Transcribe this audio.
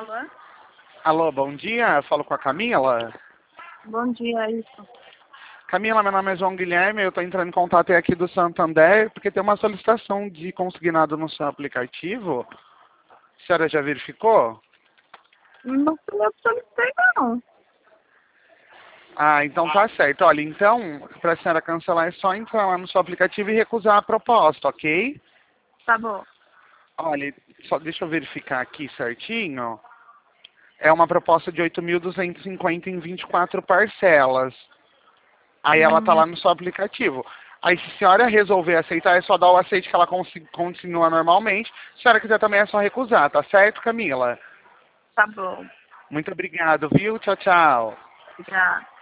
Alô? Alô, bom dia. Eu falo com a Camila. Bom dia, é isso. Camila, meu nome é João Guilherme. Eu estou entrando em contato aqui do Santander porque tem uma solicitação de consignado no seu aplicativo. A senhora já verificou? Não fui eu que solicitei, não. Ah, então tá certo. Olha, então, para a senhora cancelar é só entrar lá no seu aplicativo e recusar a proposta, ok? Tá bom. Olha, só deixa eu verificar aqui certinho. É uma proposta de 8.250 em 24 parcelas. Aí ela tá Hum, lá no seu aplicativo. Aí se a senhora resolver aceitar, é só dar o aceite que ela continua normalmente. Se a senhora quiser também é só recusar, tá certo, Camila? tá bom. Muito obrigado, viu? Tchau, tchau. Obrigada.